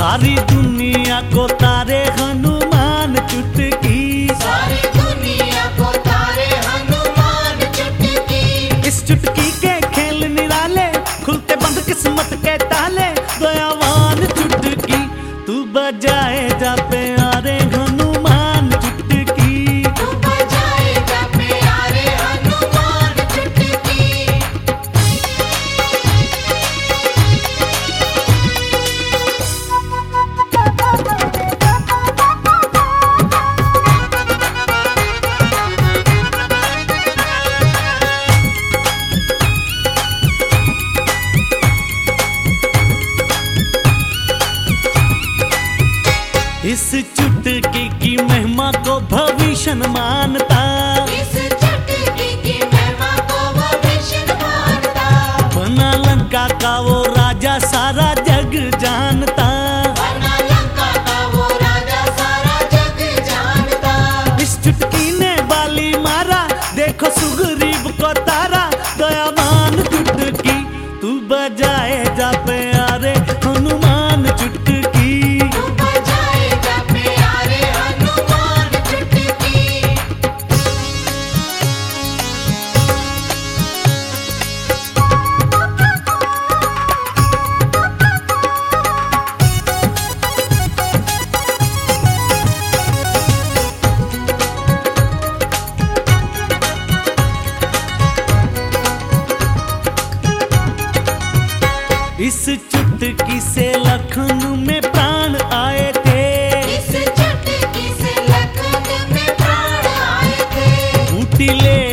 सारी दुनिया को तारे हनुमान चुटकी, सारी दुनिया को तारे हनुमान चुटकी। इस चुटकी के खेल निराले, खुलते बंद किस्मत के ताले, दयावान चुटकी तू बजाए जा प्यारे हनुमान चुटकी, तू बजाए जा प्यारे हनुमान चुटकी। इस चुटकी की महिमा को भविष्य मानता, इस चुटकी की महिमा को भविष्य मानता। बना लंका का वो राजा सारा जग जानता, बना लंका का वो राजा सारा जग जानता। इस चुटकी ने बाली मारा, देखो सुग्रीव को तारा, दयावान चुटकी तू बजाए जा प्यारे हनुमान चुटकी, तू बजाए जा प्यारे हनुमान चुटकी। इस चुटकी से लखन में प्राण आए थे, इस चुटकी से लखन में प्राण आए थे। बूटी ले